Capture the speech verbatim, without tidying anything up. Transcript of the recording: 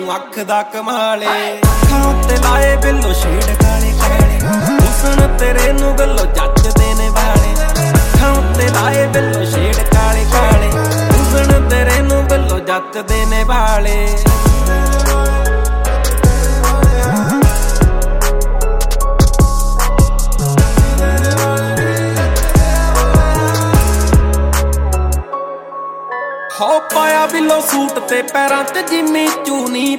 ਅੱਖ ਦਾ ਕਮਾਲੇ ਅੱਖਾਂ ਉੱਤੇ ਲਾਏ ਬਿੱਲੋ ਸ਼ੇਡ ਕਾਲੇ ਕਾਲੇ ਹੁਸਨ ਤੇਰੇ ਨੂੰ ਬਿੱਲੋ ਜੱਚਦੇ ਨੇ ਵਾਲੇ ਅੱਖਾਂ ਉੱਤੇ ਲਾਏ ਬਿੱਲੋ ਸ਼ੇਡ ਕਾਲੇ ਕਾਲੇ ਹੁਸਨ ਤੇਰੇ ਨੂੰ ਬਿੱਲੋ ਜੱਚਦੇ ਨੇ ਵਾਲੇ ਹੋ ਪਾਇਆ ਬਿੱਲੋ ਸੂਟ ਤੇ ਪੈਰਾਂ ਤੇ ਜਿੰਮੀ ਚੂਨੀ